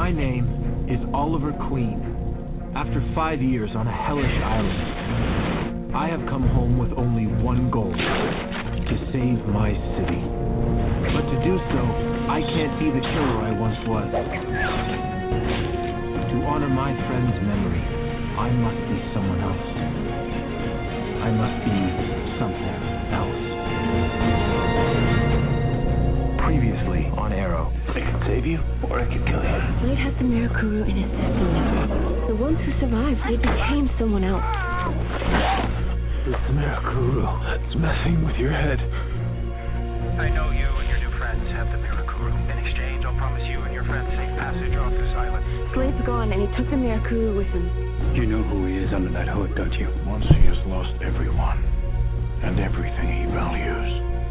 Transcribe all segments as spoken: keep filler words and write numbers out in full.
My name is Oliver Queen. After five years on a hellish island, I have come home with only one goal: to save my city. But to do so, I can't be the killer I once was. To honor my friend's memory, I must be someone else. I must be something else. Previously on Arrow. I could save you, or I could kill you. Slade has the Mirakuru in his system. The ones who survived, they became someone else. It's the Mirakuru. It's messing with your head. I know you and your new friends have the Mirakuru. In exchange, I'll promise you and your friends safe passage off this island. Slade's gone, and he took the Mirakuru with him. You know who he is under that hood, don't you? Once he has lost everyone and everything he values,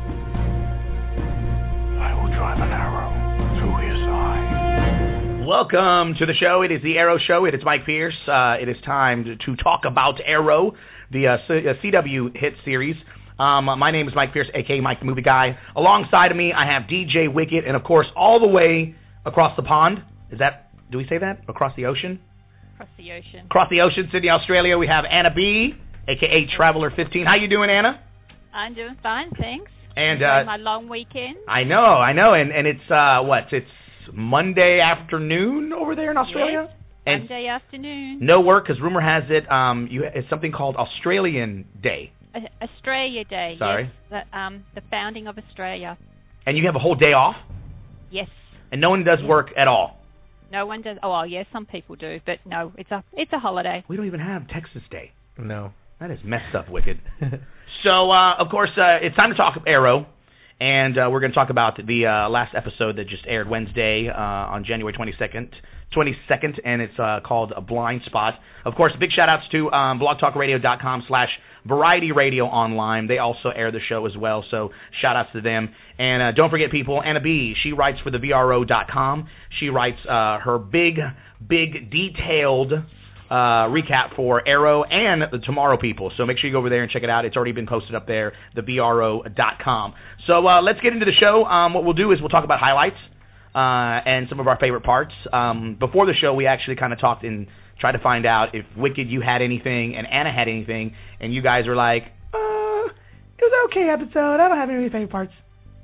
I will drive an arrow through his eye. Welcome to the show. It is the Arrow Show. It is Mike Pierce. Uh, it is time to, to talk about Arrow, the uh, C- uh, C W hit series. Um, my name is Mike Pierce, a k a. Mike the Movie Guy. Alongside of me, I have D J Wicket, and of course, all the way across the pond. Is that, do we say that? Across the ocean? Across the ocean. Across the ocean, Sydney, Australia, we have Anna B, a k a. Traveler fifteen. How you doing, Anna? I'm doing fine, thanks. And Enjoying uh, my long weekend. I know, I know, and and it's uh, what? It's Monday afternoon over there in Australia. Yes, and Monday afternoon. No work, because rumor has it um, you it's something called Australian Day. Uh, Australia Day. Sorry. Yes, the, um, the founding of Australia. And you have a whole day off, Yes. and no one does Yes. work at all. No one does. Oh, well, yes, some people do, but no, it's a it's a holiday. We don't even have Texas Day. No. That is messed up, Wicked. So, uh, of course, uh, it's time to talk Arrow, and uh, we're going to talk about the uh, last episode that just aired Wednesday uh, on January twenty-second, twenty-second, and it's uh, called A Blind Spot. Of course, big shout-outs to um, blogtalkradio.com slash Variety Radio Online. They also air the show as well, so shout-outs to them. And uh, don't forget, people, Anna B., she writes for the V R O dot com. She writes uh, her big, big, detailed Uh, recap for Arrow and the Tomorrow People. So make sure you go over there and check it out. It's already been posted up there, the V R O dot com. So uh, let's get into the show. Um, what we'll do is we'll talk about highlights uh, and some of our favorite parts. Um, before the show, we actually kind of talked and tried to find out if Wicked, you had anything, and Anna had anything, and you guys were like, uh, it was an okay episode. I don't have any favorite parts.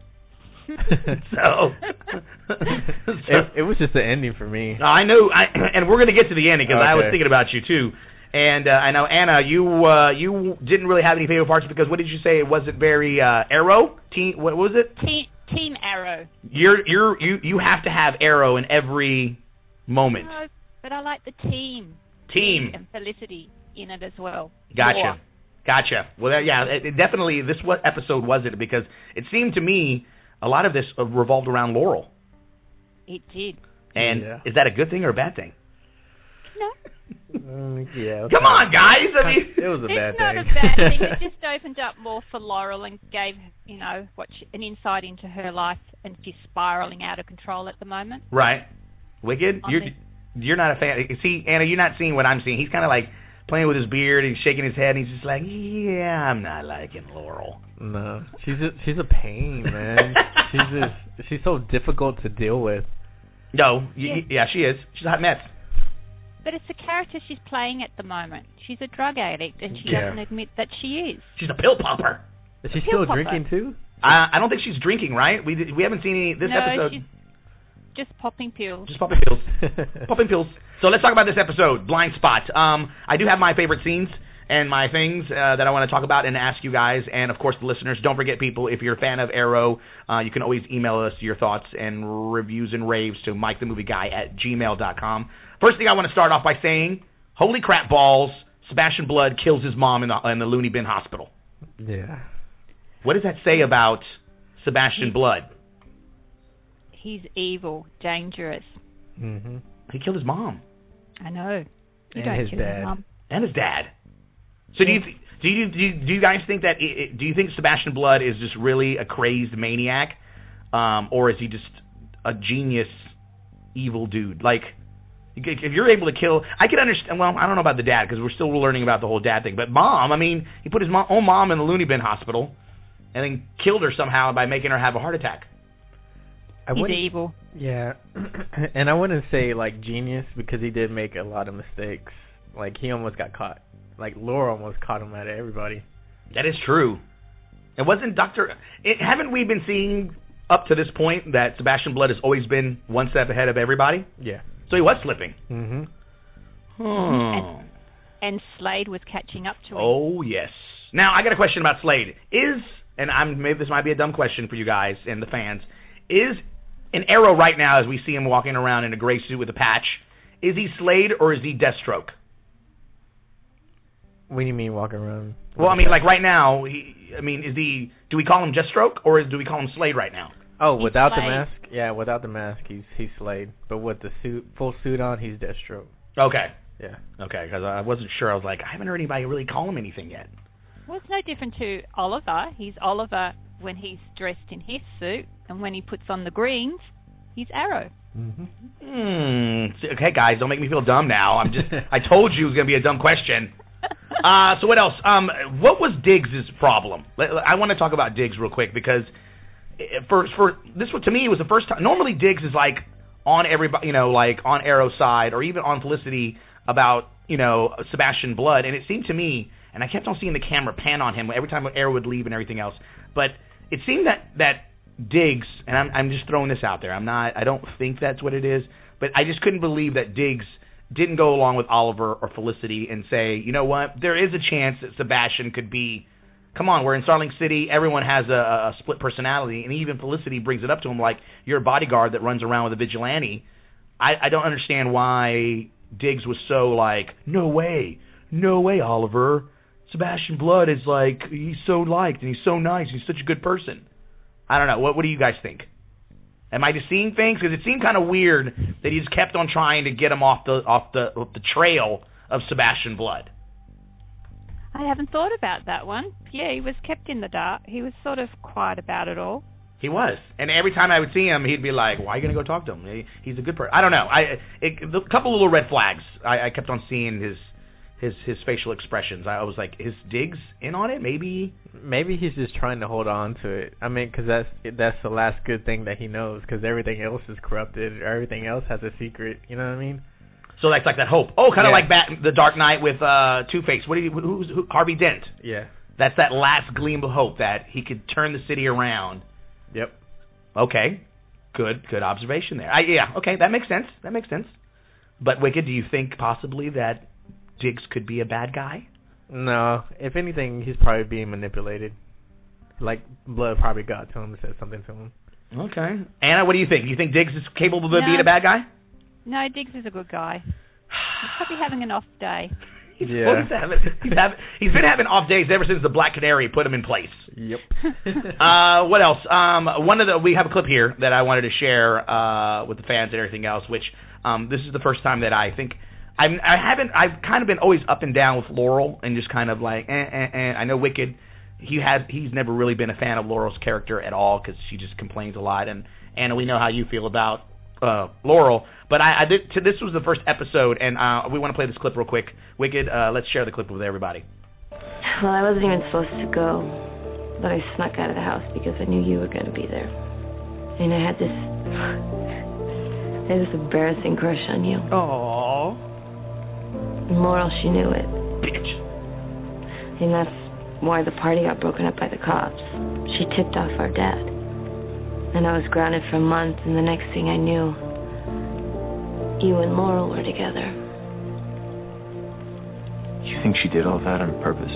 so, so it, it was just the ending for me. I know, I, and we're going to get to the ending because okay. I was thinking about you too. And uh, I know, Anna, you uh, you didn't really have any favorite parts because what did you say? It wasn't very uh, Arrow. Team, what was it? Team, team Arrow. You're you're you you have to have Arrow in every moment. No, but I like the team. Team and Felicity in it as well. Gotcha. More. Gotcha. Well, that, yeah, it, it definitely. This what episode was it? Because it seemed to me a lot of this uh, revolved around Laurel. It did. And yeah. is that a good thing or a bad thing? No. Mm, yeah. Come on, guys. I mean, it was a bad it's thing. It's not a bad thing. It just opened up more for Laurel and gave, you know, what she, an insight into her life, and she's spiraling out of control at the moment. Right. Wicked? On You're the- you're not a fan. See, Anna, you're not seeing what I'm seeing. He's kind of like playing with his beard and shaking his head, and he's just like, yeah, I'm not liking Laurel. No, she's a, she's a pain, man. she's just, she's so difficult to deal with. No, y- Yeah. y- yeah, she is. She's a hot mess. But it's the character she's playing at the moment. She's a drug addict, and she Yeah. doesn't admit that she is. She's a pill popper. Is she Pill still popper. drinking too? I, I don't think she's drinking, right? We did- we haven't seen any this no, episode. she's just popping pills. Just popping pills. Popping pills. So let's talk about this episode, Blind Spot. Um, I do have my favorite scenes and my things uh, that I want to talk about and ask you guys, and of course the listeners. Don't forget, people, if you're a fan of Arrow, uh, you can always email us your thoughts and reviews and raves to Mike the Movie Guy at gmail dot com. First thing I want to start off by saying, holy crap balls, Sebastian Blood kills his mom in the, in the loony bin hospital. Yeah. What does that say about Sebastian Blood? He's evil, dangerous. Mm-hmm. He killed his mom. I know. You And don't his kill dad. your mum. And his dad. So do you th- do you do you, do you guys think that it, do you think Sebastian Blood is just really a crazed maniac, um, or is he just a genius evil dude? Like, if you're able to kill, I can understand. Well, I don't know about the dad because we're still learning about the whole dad thing. But mom, I mean, he put his mom, own mom in the loony bin hospital, and then killed her somehow by making her have a heart attack. I He's wouldn't- evil. Yeah, and I wouldn't say like genius because he did make a lot of mistakes. Like he almost got caught. Like Laura almost caught him out of everybody. That is true. It wasn't Doctor It, haven't we been seeing up to this point that Sebastian Blood has always been one step ahead of everybody? Yeah. So he was slipping. Mhm. Oh. And Slade was catching up to him. Oh yes. Now I got a question about Slade. Is and I'm maybe this might be a dumb question for you guys and the fans. Is an Arrow right now, as we see him walking around in a gray suit with a patch, is he Slade or is he Deathstroke? What do you mean walking around? Well, I mean, like right now, he, I mean, is he? Do we call him Deathstroke or is, do we call him Slade right now? Oh, He's without the Slade. mask? Yeah, without the mask, he's he's Slade. But with the suit, full suit on, he's Deathstroke. Okay. Yeah. Okay, because I wasn't sure. I was like, I haven't heard anybody really call him anything yet. Well, it's no different to Oliver. He's Oliver when he's dressed in his suit, and when he puts on the greens, he's Arrow. Mhm. Hmm. Okay, guys, don't make me feel dumb now. I'm just. I told you it was gonna be a dumb question. Uh, so what else? Um, what was Diggs' problem? I want to talk about Diggs real quick because for for this one to me it was the first time. Normally Diggs is like on everybody, you know, like on Arrow's side or even on Felicity about you know Sebastian Blood, and it seemed to me, and I kept on seeing the camera pan on him every time Arrow would leave and everything else, but it seemed that that Diggs, and I'm I'm just throwing this out there. I'm not. I don't think that's what it is, but I just couldn't believe that Diggs didn't go along with Oliver or Felicity and say, you know what, there is a chance that Sebastian could be, come on, we're in Starling City, everyone has a, a split personality, and even Felicity brings it up to him like, you're a bodyguard that runs around with a vigilante. I, I don't understand why Diggs was so like, no way, no way, Oliver. Sebastian Blood is like, he's so liked, and he's so nice, he's such a good person. I don't know, what, what do you guys think? Am I just seeing things? Because it seemed kind of weird that he just kept on trying to get him off the off the off the trail of Sebastian Blood. I haven't thought about that one. Yeah, he was kept in the dark. He was sort of quiet about it all. He was, and every time I would see him, he'd be like, "Why are you gonna go talk to him? He, he's a good person." I don't know. I it, a couple little red flags. I, I kept on seeing his his his facial expressions. I was like, "Is Diggs in on it? Maybe." Maybe he's just trying to hold on to it. I mean, because that's that's the last good thing that he knows. Because everything else is corrupted. Or everything else has a secret. You know what I mean? So that's like that hope. Oh, kind of Yeah. like Bat, the Dark Knight with uh, Two-Face. What did he? Who's who, Harvey Dent? Yeah. That's that last gleam of hope that he could turn the city around. Yep. Okay, good, good observation there. I, yeah, okay, that makes sense. That makes sense. But Wicked, do you think possibly that Diggs could be a bad guy? No. If anything, he's probably being manipulated. Like Blood probably got to him and said something to him. Okay, Anna, what do you think? Do you think Diggs is capable of No. being a bad guy? No, Diggs is a good guy. He's probably having an off day. He's, Yeah. well, he's, having, he's, having, he's been having off days ever since the Black Canary put him in place. Yep. Uh, what else? Um, one of the we have a clip here that I wanted to share uh, with the fans and everything else. Which um, this is the first time that I think I'm, I haven't. I've kind of been always up and down with Laurel and just kind of like. Eh, eh, eh. I know Wicked. He has. He's never really been a fan of Laurel's character at all because she just complains a lot. And Anna, we know how you feel about uh, Laurel. But I, I did. To, this was the first episode, and uh, we want to play this clip real quick. Wicked. Uh, let's share the clip with everybody. Well, I wasn't even supposed to go, but I snuck out of the house because I knew you were going to be there. And I had this, I had this embarrassing crush on you. Aww. Moral, she knew it. Bitch. And that's why the party got broken up by the cops. She tipped off our dad. And I was grounded for a month, and the next thing I knew, you and Laurel were together. You think she did all that on purpose?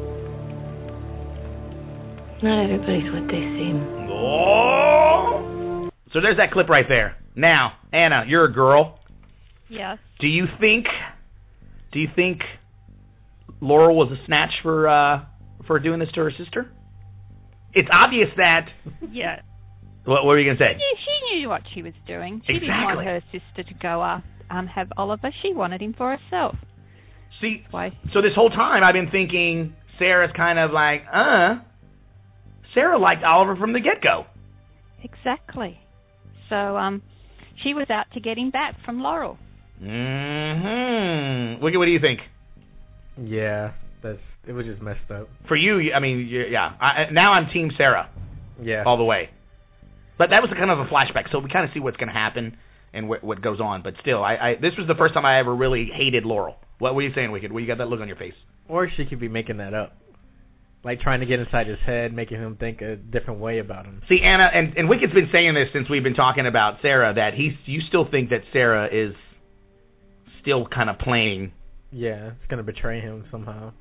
Not everybody's what they seem. Oh. So there's that clip right there. Now, Anna, you're a girl. Yes. Do you think? Do you think Laurel was a snatch for uh, for doing this to her sister? It's obvious that. Yeah. What, what were you gonna say? She, she knew what she was doing. She didn't want Exactly. her sister to go up, um, have Oliver. She wanted him for herself. See, Why? so this whole time I've been thinking Sarah's kind of like, uh, Sarah liked Oliver from the get-go. Exactly. So um, she was out to get him back from Laurel. Mm-hmm. Wicked, what do you think? Yeah. That's. It was just messed up. For you, I mean, you- yeah. I, now I'm Team Sarah Yeah. all the way. But that was kind of a flashback, so we kind of see what's going to happen and what, what goes on. But still, I, I this was the first time I ever really hated Laurel. What were you saying, Wicked? Well, you got that look on your face. Or she could be making that up. Like trying to get inside his head, making him think a different way about him. See, Anna, and, and Wicked's been saying this since we've been talking about Sarah, that he's you still think that Sarah is still kind of playing. Yeah, it's going to betray him somehow.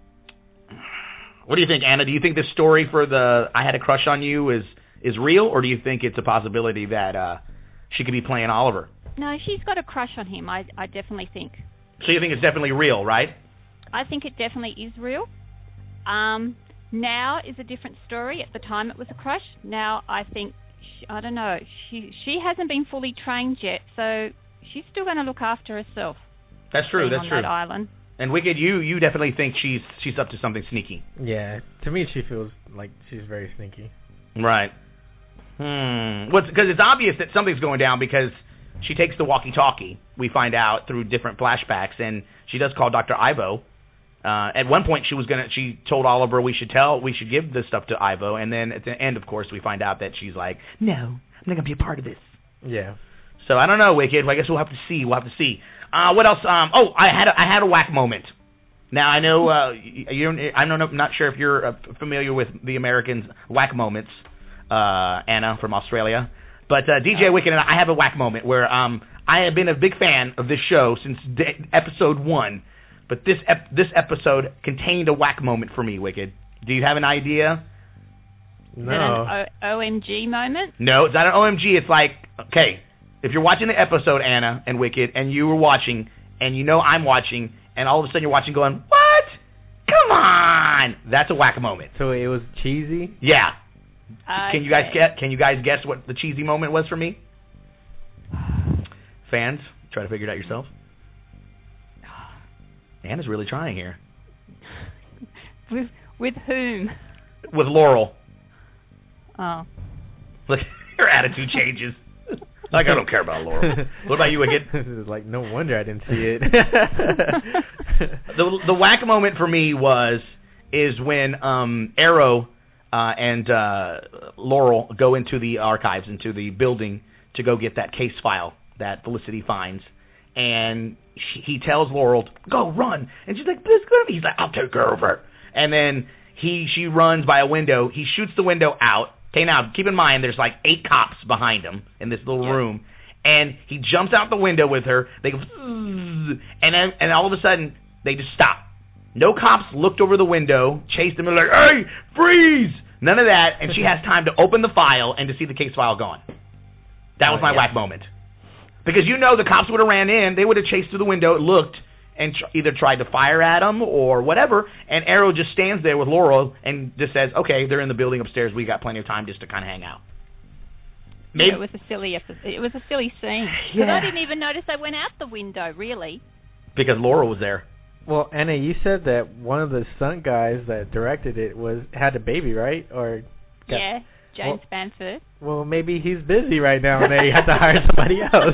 What do you think, Anna? Do you think this story for the I Had a Crush on You is, is real, or do you think it's a possibility that uh, she could be playing Oliver? No, she's got a crush on him, I, I definitely think. So you think it's definitely real, right? I think it definitely is real. Um, now is a different story. At the time it was a crush. Now I think, she, I don't know, she she hasn't been fully trained yet, so she's still going to look after herself. That's true, that's on true. That island. And Wicked, you, you definitely think she's she's up to something sneaky. Yeah, to me she feels like she's very sneaky. Right. Hmm. Well, because it's obvious that something's going down because she takes the walkie-talkie, we find out, through different flashbacks, and she does call Doctor Ivo. Uh, at one point, she was gonna. She told Oliver we should tell, we should give this stuff to Ivo, and then at the end, of course, we find out that she's like, "No, I'm not gonna be a part of this." Yeah. So I don't know, Wicked. I guess we'll have to see. We'll have to see. Uh, what else? Um, oh, I had a, I had a whack moment. Now I know uh, you. I don't know. I'm not sure if you're uh, familiar with the Americans' whack moments, uh, Anna from Australia, but uh, D J Wicked and I have a whack moment where um, I have been a big fan of this show since de- episode one. But this ep- this episode contained a whack moment for me, Wicked. Do you have an idea? No. Is it an o- OMG moment? No, it's not an O M G. It's like, okay, if you're watching the episode, Anna and Wicked, and you were watching, and you know I'm watching, and all of a sudden you're watching going, what? Come on! That's a whack moment. So it was cheesy? Yeah. Okay. Can you guys get? Can you guys guess what the cheesy moment was for me? Fans, try to figure it out yourself. Anna's really trying here. With with whom? With Laurel. Oh. Look, her attitude changes. Like, I don't care about Laurel. What about you, Wicked? This is like, no wonder I didn't see it. the the whack moment for me was is when um, Arrow uh, and uh, Laurel go into the archives, into the building to go get that case file that Felicity finds, and she, he tells Laurel, "Go run," and she's like, "This good." He's like, "I'll take care of her," and then he she runs by a window. He shoots the window out. Okay, now keep in mind there's like eight cops behind him in this little yeah. room, and he jumps out the window with her. They go, and then and all of a sudden they just stop. No cops looked over the window, chased him, and like, "Hey, freeze!" None of that, and she has time to open the file and to see the case file gone. That was my oh, yeah. whack moment. Because you know the cops would have ran in, they would have chased through the window, looked, and tr- either tried to fire at him or whatever, and Arrow just stands there with Laurel and just says, okay, they're in the building upstairs, we got plenty of time just to kind of hang out. Maybe. Yeah, it was a silly episode. It was a silly scene. Because Yeah. I didn't even notice they went out the window, really. Because Laurel was there. Well, Anna, you said that one of the stunt guys that directed it was had a baby, right? Or got, Yeah, James well, Banford. Well, maybe he's busy right now and they had to hire somebody else.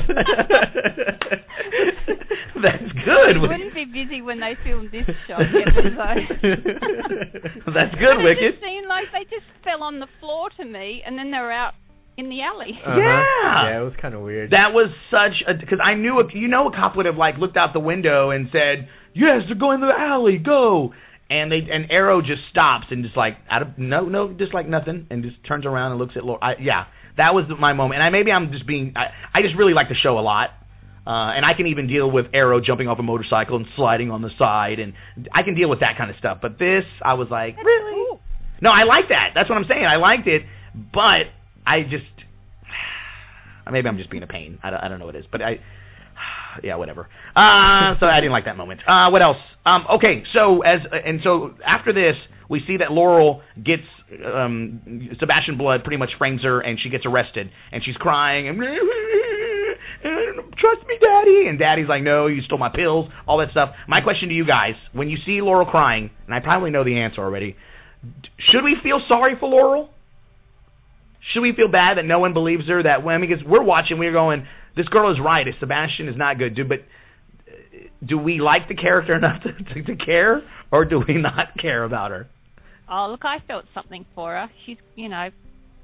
That's good. He wouldn't be busy when they filmed this shot episode. That's good, But Wicked. It just seemed like they just fell on the floor to me, and then they were out in the alley. Uh-huh. Yeah. Yeah, it was kind of weird. That was such a... Because I knew... A, you know a cop would have, like, looked out the window and said, yes, they're going to the alley, go. And they and Arrow just stops and just, like, out of... No, no, just like nothing. And just turns around and looks at Laura. I, yeah, that was my moment. And I maybe I'm just being... I, I just really like the show a lot. Uh, and I can even deal with Arrow jumping off a motorcycle and sliding on the side. And I can deal with that kind of stuff. But this, I was like, That's really? cool. No, I like that. That's what I'm saying. I liked it. But I just... Maybe I'm just being a pain. I don't, I don't know what it is. But I... Yeah, whatever. Uh, so I didn't like that moment. Uh, what else? Um, okay, so as and so after this, we see that Laurel gets um, Sebastian Blood pretty much frames her, and she gets arrested, and she's crying and trust me, Daddy, and Daddy's like, no, you stole my pills, all that stuff. My question to you guys: when you see Laurel crying, and I probably know the answer already, should we feel sorry for Laurel? Should we feel bad that no one believes her? That when because we're watching, we're going, this girl is right. Sebastian is not good, dude. But do we like the character enough to, to, to care, or do we not care about her? Oh, look, I felt something for her. She's, you know,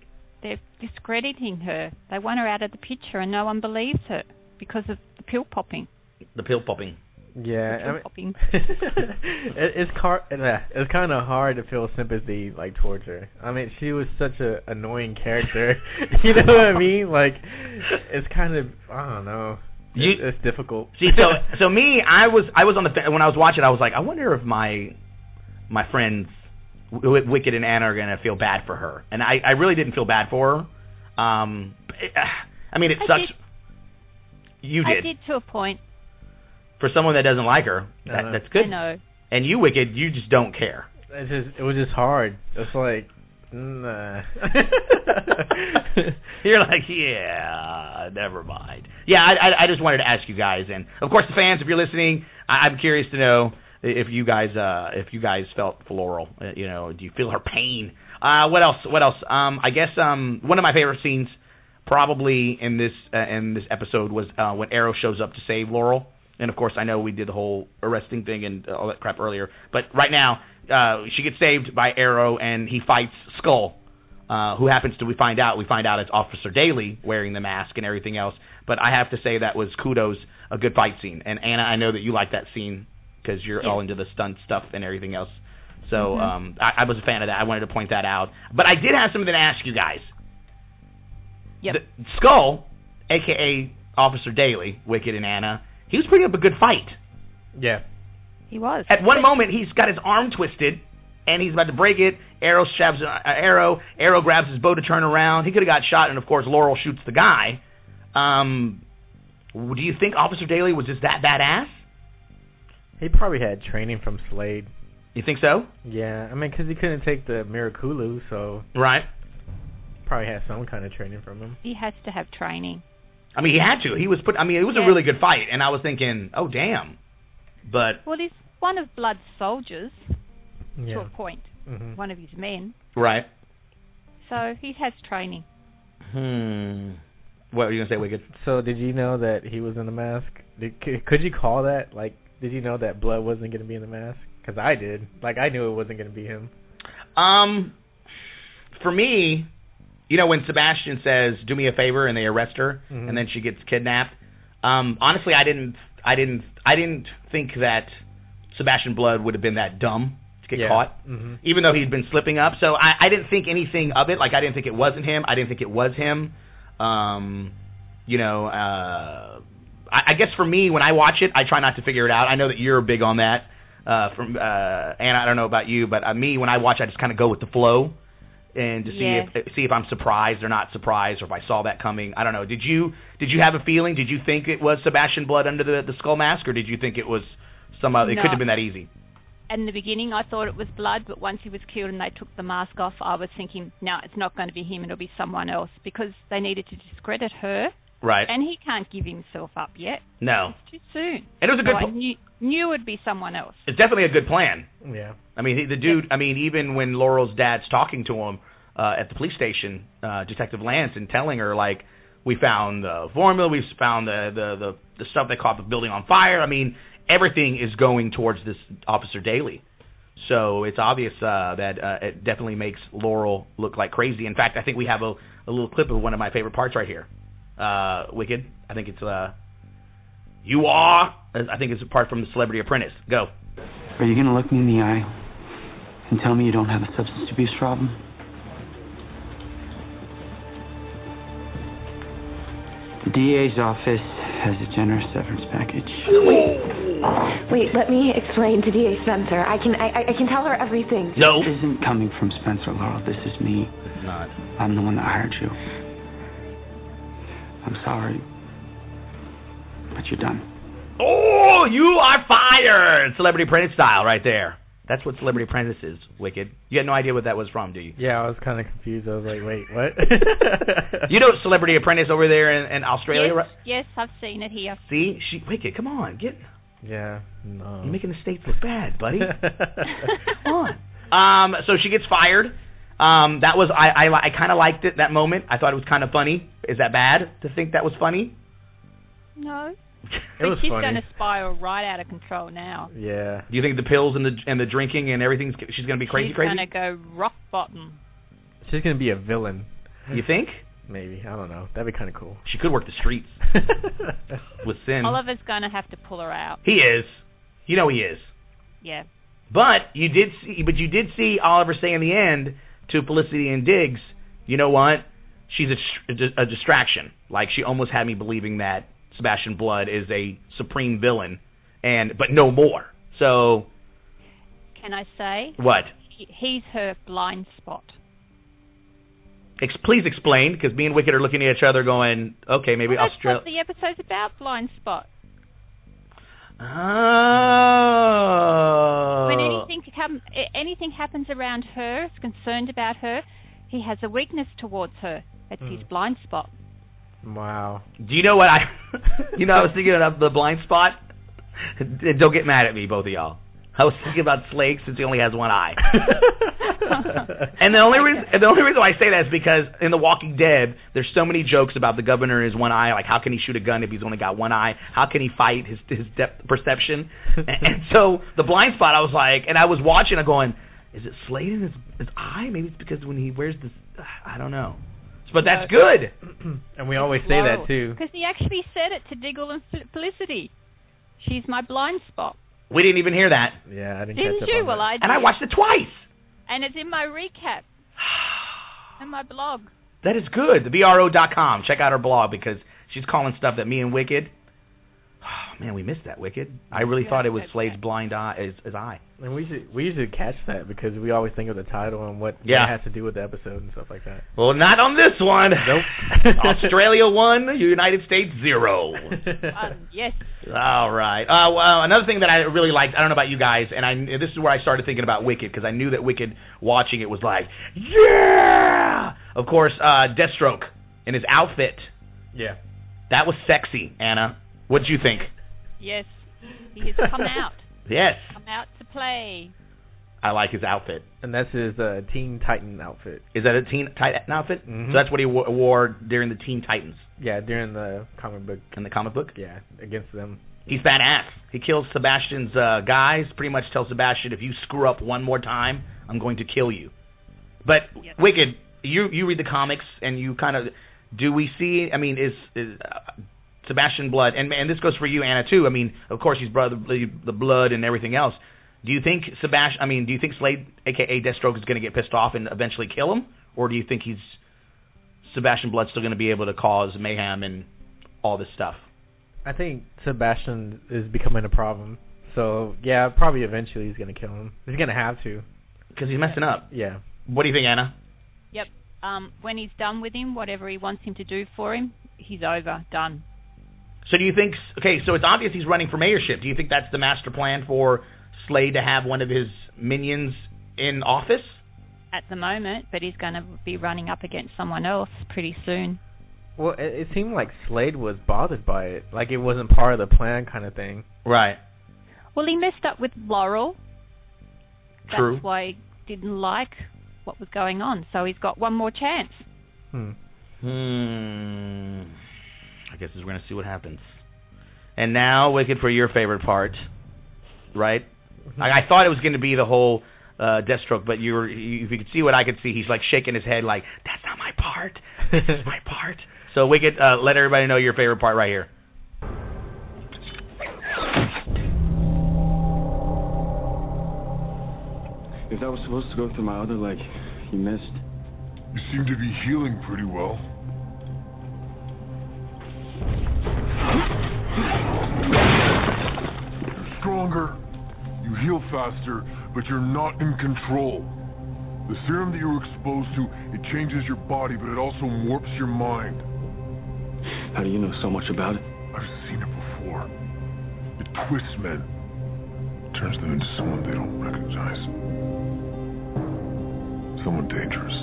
they're discrediting her. They want her out of the picture, and no one believes her because of the pill popping. The pill popping. Yeah, The I pill mean, popping. it, it's car- it's kind of hard to feel sympathy like towards her. I mean, she was such a annoying character. You know what I mean? Like, it's kind of I don't know. You, it's, it's difficult. See, so so me, I was I was on the when I was watching, I was like, I wonder if my my friends w- Wicked and Anna are gonna feel bad for her, and I, I really didn't feel bad for her. Um, it, I mean, it I sucks. did. You did. I did to a point. For someone that doesn't like her, that, Uh, that's good. I know. And you, Wicked, you just don't care. It's just it was just hard. It's like nah. You're like, yeah, never mind. Yeah, I, I, I just wanted to ask you guys, and of course, the fans, if you're listening, I, I'm curious to know if you guys, uh, if you guys felt for Laurel. Uh, you know, do you feel her pain? Uh, what else? What else? Um, I guess um, one of my favorite scenes, probably in this uh, in this episode, was uh, when Arrow shows up to save Laurel. And, of course, I know we did the whole arresting thing and all that crap earlier. But right now, uh, she gets saved by Arrow, and he fights Skull, uh, who happens to, we find out, we find out it's Officer Daly wearing the mask and everything else. But I have to say that was kudos, a good fight scene. And, Anna, I know that you like that scene because you're Yeah. all into the stunt stuff and everything else. So Mm-hmm. um, I, I was a fan of that. I wanted to point that out. But I did have something to ask you guys. Yep. The, Skull, a k a. Officer Daly, Wicked and Anna, he was putting up a good fight. Yeah. He was. At one moment, he's got his arm twisted, and he's about to break it. Arrow stabs an arrow. Arrow grabs his bow to turn around. He could have got shot, and of course, Laurel shoots the guy. Um, do you think Officer Daly was just that badass? He probably had training from Slade. You think so? Yeah, I mean, because he couldn't take the Mirakulu, so Right. probably had some kind of training from him. He has to have training. I mean, he had to. He was put. I mean, it was Yeah. a really good fight, and I was thinking, oh damn. But Well, he's one of Blood's soldiers Yeah. to a point. Mm-hmm. One of his men. right. So he has training. Hmm. What were you gonna say, Wicked? So did you know that he was in the mask? Did, c- could you call that? Like, did you know that Blood wasn't going to be in the mask? Because I did. Like, I knew it wasn't going to be him. Um, for me, you know, when Sebastian says, "Do me a favor," and they arrest her, Mhm. and then she gets kidnapped. Um, honestly, I didn't, I didn't, I didn't think that Sebastian Blood would have been that dumb to get Yeah. caught, Mm-hmm. even though he'd been slipping up. So I, I didn't think anything of it. Like, I didn't think it wasn't him. I didn't think it was him. Um, you know, uh, I, I guess for me, when I watch it, I try not to figure it out. I know that you're big on that. Uh, from uh, Anna, I don't know about you, but uh, me, when I watch, I just kind of go with the flow, and to see Yeah. if see if I'm surprised or not surprised, or if I saw that coming. I don't know. Did you did you have a feeling? Did you think it was Sebastian Blood under the the skull mask, or did you think it was some other? It No. couldn't have been that easy. In the beginning, I thought it was Blood, but once he was killed and they took the mask off, I was thinking, no, it's not going to be him. It'll be someone else because they needed to discredit her, Right. and he can't give himself up yet. No. It's too soon. And it was a So good. I pl- knew, knew it'd be someone else. It's definitely a good plan. Yeah. I mean, he, the dude. I mean, even when Laurel's dad's talking to him uh, at the police station, uh, Detective Lance, and telling her like, we found the formula, we found the the the, the stuff that caught the building on fire. I mean, everything is going towards this Officer Daly. So it's obvious uh, that uh, it definitely makes Laurel look like crazy. In fact, I think we have a, a little clip of one of my favorite parts right here. Uh, Wicked. I think it's uh, you are. I think it's a part from the Celebrity Apprentice. Go. Are you going to look me in the eye and tell me you don't have a substance abuse problem? The D A's office has a generous severance package. Wait, let me explain to D A Spencer. I can I, I can tell her everything. No. This isn't coming from Spencer, Laurel. This is me. It's not. I'm the one that hired you. I'm sorry, but you're done. Oh, you are fired! Celebrity Apprentice style right there. That's what Celebrity Apprentice is, Wicked. You had no idea what that was from, do you? Yeah, I was kind of confused. I was like, wait, what? You know Celebrity Apprentice over there in, in Australia, yes, right? yes, I've seen it here. See? She, Wicked, come on. Get. Yeah, no. You're making the states look bad, buddy. Come on. Um, so she gets fired. Um, that was, I, I, I kind of liked it, that moment. I thought it was kind of funny. Is that bad to think that was funny? No. It But was she's funny. going to spiral right out of control now. Yeah. Do you think the pills and the and the drinking and everything's she's going to be crazy, she's crazy? going to go rock bottom. She's going to be a villain. You think? Maybe. I don't know. That'd be kind of cool. She could work the streets with Sin. Oliver's going to have to pull her out. He is. You know he is. Yeah. But you did see, but you did see Oliver say in the end to Felicity and Diggs, you know what? She's a, a distraction. Like, she almost had me believing that Sebastian Blood is a supreme villain, and but no more. So, can I say? What? He, he's her blind spot. Ex- please explain, because me and Wicked are looking at each other going, okay, maybe well, Australia. That's what the episode's about, blind spot. Oh. When anything come, anything happens around her, is concerned about her, he has a weakness towards her. It's mm. his blind spot. Wow. Do you know what I? You know, I was thinking of the blind spot. Don't get mad at me, both of y'all. I was thinking about Slade since he only has one eye. And the only reason the only reason why I say that is because in The Walking Dead, there's so many jokes about the governor and his one eye. Like, how can he shoot a gun if he's only got one eye? How can he fight his his depth perception? and, and so the blind spot, I was like, and I was watching, I'm going, is it Slade in his his eye? Maybe it's because when he wears this, I don't know. But that's good. And we always say that too. Because he actually said it to Diggle and Felicity. She's my blind spot. We didn't even hear that. Yeah, I didn't, didn't catch you? up on Well, that. I did. And I watched it twice. And it's in my recap. And my blog. That is good. The B R O dot com. Check out her blog because she's calling stuff that me and Wicked. Oh, man, we missed that, Wicked. I really yeah, thought it was Slade's blind eye, his, his eye. And we should we usually catch that because we always think of the title and what yeah. it has to do with the episode and stuff like that. Well, not on this one. Nope. Australia one, United States zero. Um, yes. All right. Uh, well, another thing that I really liked, I don't know about you guys, and I this is where I started thinking about Wicked because I knew that Wicked watching it was like, yeah! Of course, uh, Deathstroke in his outfit. Yeah. That was sexy, Anna. What did you think? Yes. He has come out. Yes. Come out to play. I like his outfit. And that's his uh, Teen Titan outfit. Is that a Teen Titan outfit? Mm-hmm. So that's what he w- wore during the Teen Titans. Yeah, during the comic book. In the comic book? Yeah, against them. He's badass. He kills Sebastian's uh, guys, pretty much tells Sebastian, if you screw up one more time, I'm going to kill you. But, yep. Wicked, you you read the comics, and you kind of, do we see, I mean, is... is uh, Sebastian Blood, and and this goes for you, Anna, too. I mean, of course, he's brother the blood and everything else. Do you think Sebastian? I mean, do you think Slade, aka Deathstroke, is going to get pissed off and eventually kill him, or do you think he's Sebastian Blood's still going to be able to cause mayhem and all this stuff? I think Sebastian is becoming a problem. So yeah, probably eventually he's going to kill him. He's going to have to because he's messing up. Yeah. What do you think, Anna? Yep. Um, when he's done with him, whatever he wants him to do for him, he's over, done. So do you think, okay, so it's obvious he's running for mayorship. Do you think that's the master plan for Slade to have one of his minions in office? At the moment, but he's going to be running up against someone else pretty soon. Well, it, it seemed like Slade was bothered by it. Like it wasn't part of the plan kind of thing. Right. Well, he messed up with Laurel. True. That's why he didn't like what was going on. So he's got one more chance. Hmm. Hmm. I guess we're going to see what happens. And now, Wicked, for your favorite part, right? Mm-hmm. I, I thought it was going to be the whole uh, Deathstroke, but you were, you, if you could see what I could see, he's like shaking his head like, that's not my part. This is my part. So, Wicked, uh, let everybody know your favorite part right here. If that was supposed to go through my other leg, you missed. You seem to be healing pretty well. You're stronger, you heal faster, but you're not in control. The serum that you were exposed to, it changes your body, but it also warps your mind. How do you know so much about it? I've seen it before. It twists men, turns them into someone they don't recognize. Someone dangerous.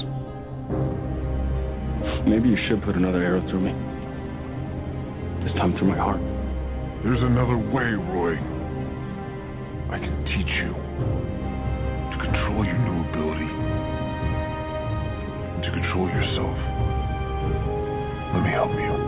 Maybe you should put another arrow through me. This time through my heart. There's another way, Roy. I can teach you to control your new ability and to control yourself. Let me help you.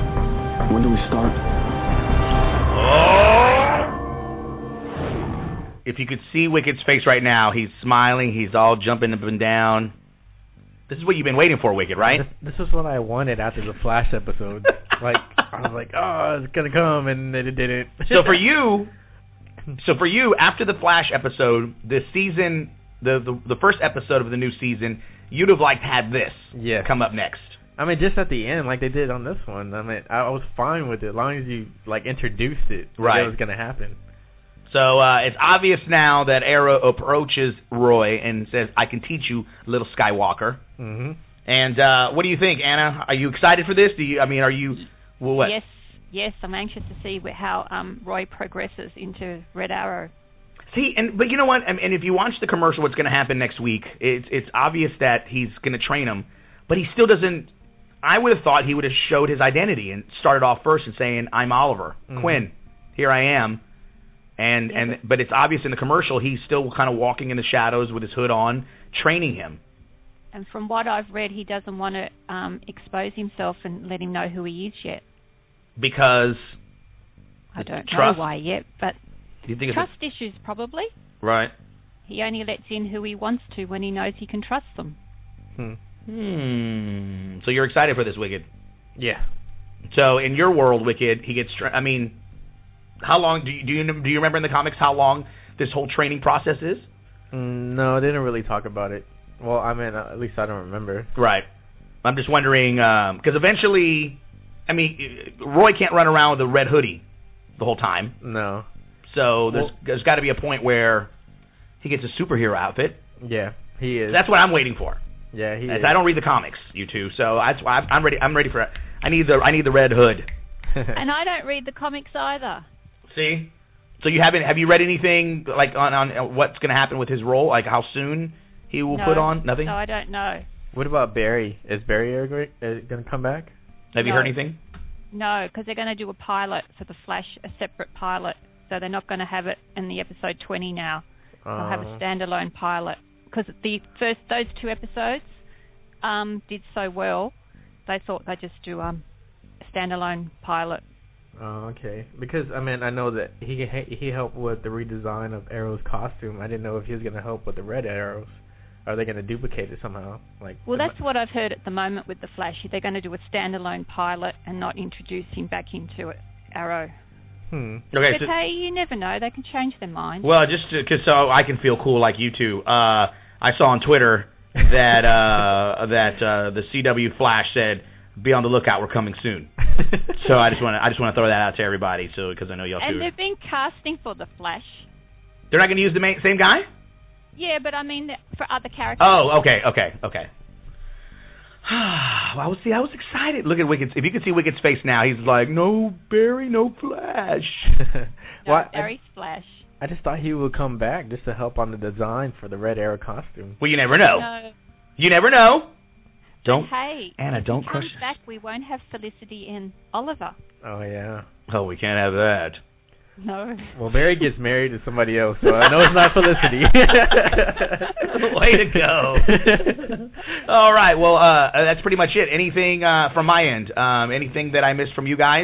When do we start? if you could see Wicked's face right now, he's smiling. He's all jumping up and down. This is what you've been waiting for, Wicked, right? This, this is what I wanted after the Flash episode. Like, I was like, oh, it's gonna come, and then it didn't. So for you, so for you, after the Flash episode, the season, the, the the first episode of the new season, you'd have liked had this yeah. come up next. I mean, just at the end, like they did on this one. I mean, I, I was fine with it as long as you like introduced it. Right. It was gonna happen. So uh, it's obvious now that Arrow approaches Roy and says, "I can teach you, little Skywalker." Mm-hmm. And uh, what do you think, Anna? Are you excited for this? Do you? I mean, are you? Well, what? Yes, yes. I'm anxious to see wh- how um, Roy progresses into Red Arrow. See, and but you know what? And, and if you watch the commercial, what's going to happen next week? It's it's obvious that he's going to train him, but he still doesn't. I would have thought he would have showed his identity and started off first and saying, "I'm Oliver mm-hmm. Quinn. Here I am." And and but it's obvious in the commercial he's still kind of walking in the shadows with his hood on, training him. And from what I've read, he doesn't want to um, expose himself and let him know who he is yet. Because I don't trust? know why yet, but Do you think trust it's issues probably. Right. He only lets in who he wants to when he knows he can trust them. Hmm. Hmm. So you're excited for this, Wicked? Yeah. So in your world, Wicked, he gets. Tra- I mean, how long do you do you do you remember in the comics how long this whole training process is? Mm, no, they didn't really talk about it. Well, I mean, uh, at least I don't remember. Right. I'm just wondering because um, eventually, I mean, Roy can't run around with a red hoodie the whole time. No. So there's Well, there's got to be a point where he gets a superhero outfit. Yeah, he is. That's what I'm waiting for. Yeah, he As is. I don't read the comics, you two, so that's why I'm ready. I'm ready for it. I need the I need the red hood. And I don't read the comics either. See, so you haven't have you read anything like on, on what's going to happen with his role, like how soon he will no, put on nothing? No, I don't know. What about Barry? Is Barry going to come back? Have you No. heard anything? No, because they're going to do a pilot for the Flash, a separate pilot. So they're not going to have it in the episode twenty now. They'll have a Uh, standalone pilot because the first those two episodes um, did so well. They thought they'd just do um, a standalone pilot. Oh, okay. Because I mean, I know that he he helped with the redesign of Arrow's costume. I didn't know if he was going to help with the red arrows. Are they going to duplicate it somehow? Like. Well, that's what I've heard at the moment with the Flash. They're going to do a standalone pilot and not introduce him back into it, Arrow. Hmm. Okay. But So, hey, you never know. They can change their mind. well, just because so I can feel cool like you two. Uh, I saw on Twitter that uh, that uh, the C W Flash said, "Be on the lookout. We're coming soon." So I just want to I just want to throw that out to everybody, so because I know y'all And two. they've been casting for the Flash. They're not going to use the main, same guy? Yeah, but I mean for other characters. Oh, okay, okay, okay. Well, I was see. I was excited. Look at Wicked's. If you could see Wicked's face now, he's like, "No Barry, no Flash." No, well, I, Barry's Flash. I just thought he would come back just to help on the design for the Red Arrow costume. Well, you never know. No. You never know. Don't, Hey, Anna. Don't if he crush. comes back, we won't have Felicity and Oliver. Oh yeah. Oh, we can't have that. No. Well, Barry gets married to somebody else, so I know it's not Felicity. Way to go. All right. Well, uh, that's pretty much it. Anything uh, from my end? Um, anything that I missed from you guys?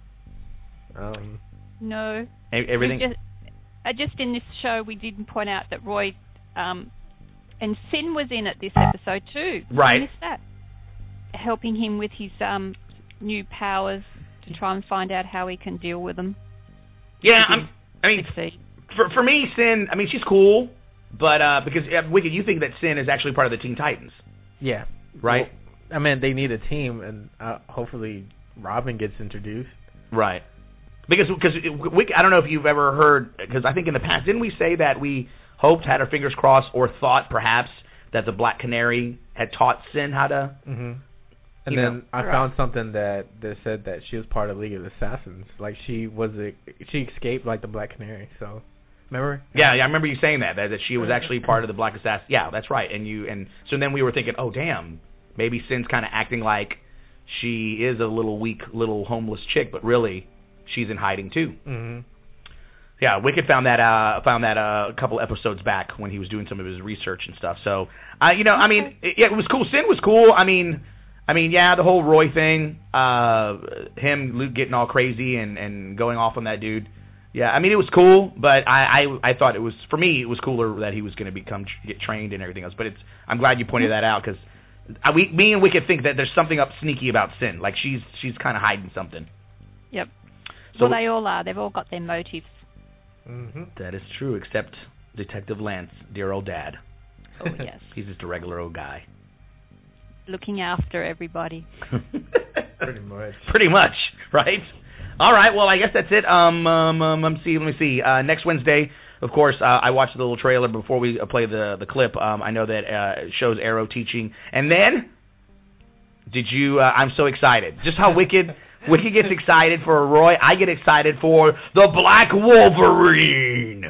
Um. No. E- Everything. We Just, uh, just in this show, we didn't point out that Roy um, and Sin was in it this episode too. Right. I missed that. Helping him with his um, new powers to try and find out how he can deal with them. Yeah, I'm, I mean, Succeed. for for me, Sin. I mean, she's cool, but uh, because uh, Wicked, you think that Sin is actually part of the Teen Titans, Yeah. right? Well, I mean, they need a team, and uh, hopefully Robin gets introduced. Right. Because because Wicked, I don't know if you've ever heard. Because I think in the past, didn't we say that we hoped, had our fingers crossed, or thought perhaps that the Black Canary had taught Sin how to. Mm-hmm. And You then know, I right. found something that that said that she was part of League of Assassins. Like she was a she escaped like the Black Canary. So remember? Yeah, yeah, I remember you saying that, that that she was actually part of the Black Assassin. Yeah, that's right. And you and so then we were thinking, oh damn, maybe Sin's kind of acting like she is a little weak, little homeless chick, but really she's in hiding too. Mm-hmm. Yeah, Wicked found that uh, found that uh, a couple episodes back when he was doing some of his research and stuff. So, uh, you know, I mean, it, yeah, it was cool. Sin was cool. I mean. I mean, yeah, the whole Roy thing, uh, him Luke getting all crazy and, and going off on that dude, Yeah, I mean, it was cool, but I, I, I thought it was, for me, it was cooler that he was going to become get trained and everything else. But it's, I'm glad you pointed that out because we, me and Wicked think that there's something up sneaky about Sin. Like she's she's kind of hiding something. Yep. So well, they all are. They've all got their motives. Mm-hmm. That is true, except Detective Lance, dear old dad. Oh, yes. He's just a regular old guy. Looking after everybody. Pretty much. Pretty much, right? All right, well, I guess that's it. Um, um, um, let me see. Let me see. Uh, next Wednesday, of course, uh, I watched the little trailer before we uh, play the the clip. Um, I know that uh, it shows Arrow teaching, and then did you? Uh, I'm so excited. Just how Wicked Wicked gets excited for Roy. I get excited for the Black Wolverine.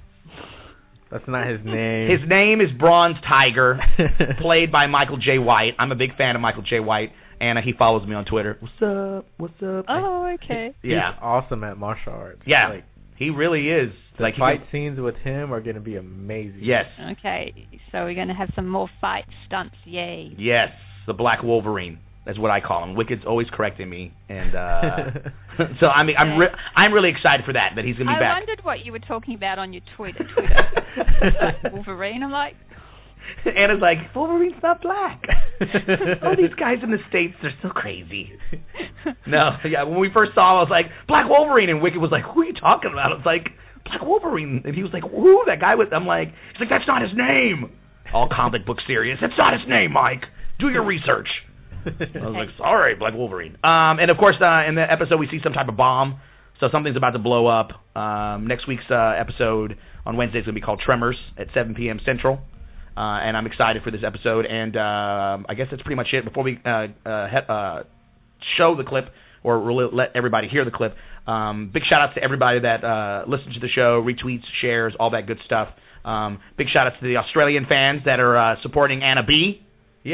That's not his name. His name is Bronze Tiger, played by Michael J. White. I'm a big fan of Michael J. White. And he follows me on Twitter. What's up? What's up? Oh, okay. Yeah. He's awesome at martial arts. Yeah. Like, he really is. The like fight can... scenes with him are going to be amazing. Yes. Okay, so we're going to have some more fight stunts. Yay. Yes. The Black Wolverine. That's what I call him. Wicked's always correcting me. And uh, so I mean, I'm, re- I'm really excited for that, that he's going to be I back. I wondered what you were talking about on your Twitter. Twitter. Like Wolverine. I'm like... Anna's like, Wolverine's not black. All these guys in the States, they're so crazy. No, yeah, when we first saw him, I was like, Black Wolverine, and Wicked was like, who are you talking about? I was like, Black Wolverine. And he was like, who? That guy was, I'm like, he's like, that's not his name. All comic book serious. That's not his name, Mike. Do your research. I was like, sorry, Black Wolverine. Um, and of course, uh, in the episode, we see some type of bomb. So something's about to blow up. Um, next week's uh, episode on Wednesday is going to be called Tremors at seven p.m. Central. Uh, and I'm excited for this episode, and uh, I guess that's pretty much it. Before we uh, uh, he- uh, show the clip, or really let everybody hear the clip, um, big shout-outs to everybody that uh, listens to the show, retweets, shares, all that good stuff. Um, big shout-outs to the Australian fans that are uh, supporting Anna B.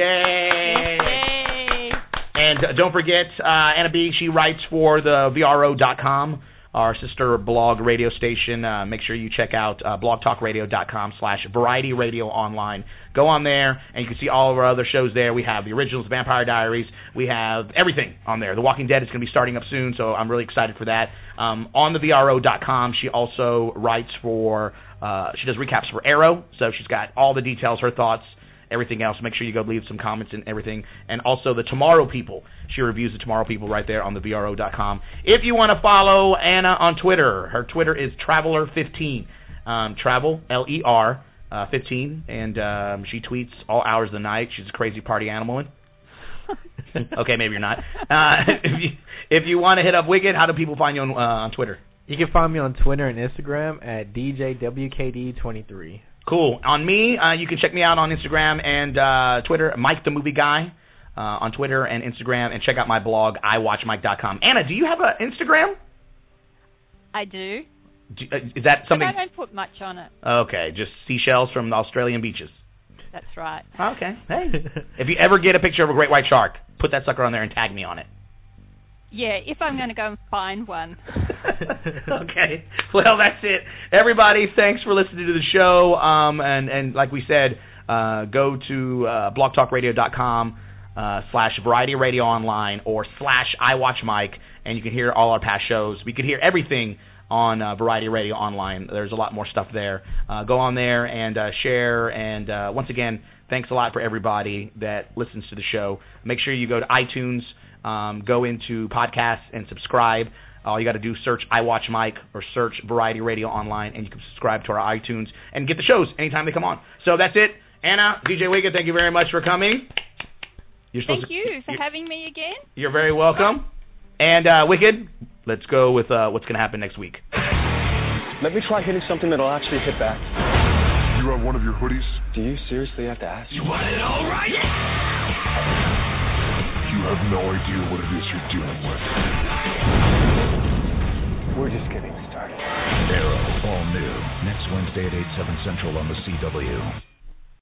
Yay! Yay! And uh, don't forget, uh, Anna B., she writes for the V R O dot com. Our sister blog radio station. Uh, make sure you check out uh, blogtalkradio.com slash variety radio online. Go on there, and you can see all of our other shows there. We have the originals, Vampire Diaries. We have everything on there. The Walking Dead is going to be starting up soon, so I'm really excited for that. Um, on the V R O dot com, she also writes for, uh, she does recaps for Arrow, so she's got all the details, her thoughts, everything else. Make sure you go leave some comments and everything. And also the Tomorrow People. She reviews the Tomorrow People right there on the V R O dot com. If you want to follow Anna on Twitter, her Twitter is Traveler fifteen. Um, travel, L E R, uh, fifteen. And um, she tweets all hours of the night. She's a crazy party animal. Okay, maybe you're not. Uh, if you, if you want to hit up Wicked, how do people find you on, uh, on Twitter? You can find me on Twitter and Instagram at D J W K D twenty-three. Cool. On me, uh, you can check me out on Instagram and uh, Twitter, Mike the Movie Guy, uh, on Twitter and Instagram, and check out my blog, I watch mike dot com. Anna, do you have an Instagram? I do. do uh, is that something? But I don't put much on it. Okay, just seashells from the Australian beaches. That's right. Okay. Hey. If you ever get a picture of a great white shark, put that sucker on there and tag me on it. Yeah, if I'm going to go and find one. Okay. Well, that's it. Everybody, thanks for listening to the show. Um, and, and like we said, uh, go to uh, blogtalkradio.com uh, slash variety radio online or slash I watch Mike, and you can hear all our past shows. We can hear everything on uh, Variety Radio Online. There's a lot more stuff there. Uh, go on there and uh, share. And uh, once again, thanks a lot for everybody that listens to the show. Make sure you go to iTunes. Um, go into podcasts and subscribe. All you got to do is search I Watch Mike or search Variety Radio Online, and you can subscribe to our iTunes and get the shows anytime they come on. So that's it. Anna, D J Wicked, thank you very much for coming. You're supposed Thank to, you for you're, having me again. You're very welcome. And uh, Wicked, let's go with uh, what's going to happen next week. Let me try hitting something that'll actually hit back. You have one of your hoodies? Do you seriously have to ask? You want it all right? You have no idea what it is you're dealing with. We're just getting started. Arrow, all new. Next Wednesday at eight, seven Central on the C W.